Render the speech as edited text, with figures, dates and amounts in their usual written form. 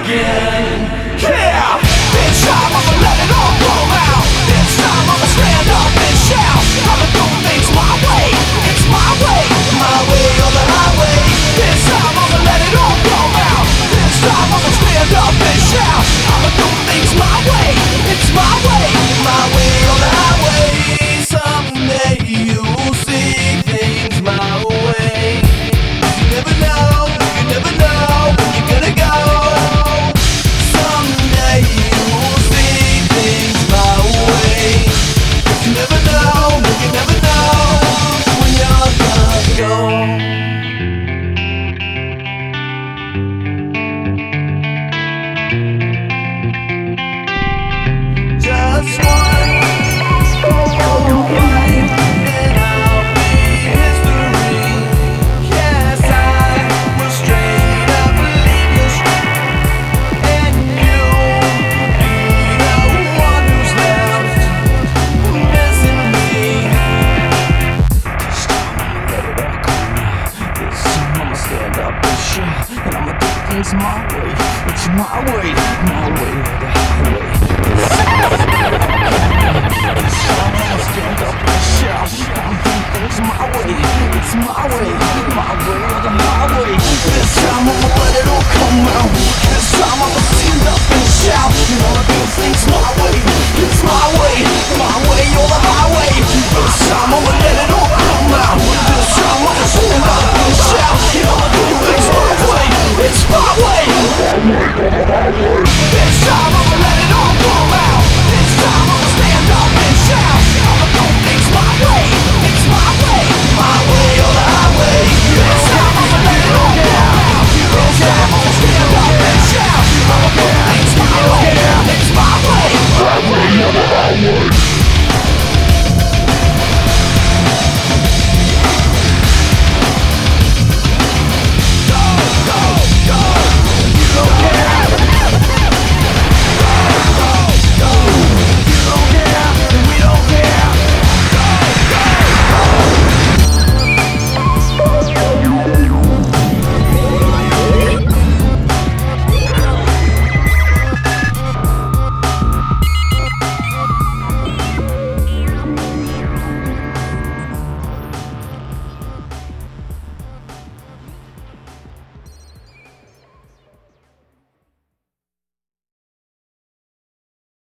again. Yeah, this time I'ma let it all come out. This time I'ma stand up and shout. I'ma do things my way. It's my way or the highway. This time I'ma let it all come out. This time I'ma stand up and shout. I'ma do things my way. It's my way or the highway. Someday you'll see things my way. You never know when you're gonna go. Someday you'll see things my way. You never know when you're gonna go. Just one more night and I'll be history. Yes, I will straight up leave you, and you'll be the one who's left missing me. This time I'ma let it all come out. This time I'ma stand up and shout, and I'ma do things my way. It's my way or the highway. It's my way or the highway. This time I'ma let it all come out. This time I'ma stand up and shout, and I'ma do things my way. It's my way or the highway. This time I'ma let it all come out. This time I'ma stand up and shout, and I'ma do things my way. It's my way or the highway.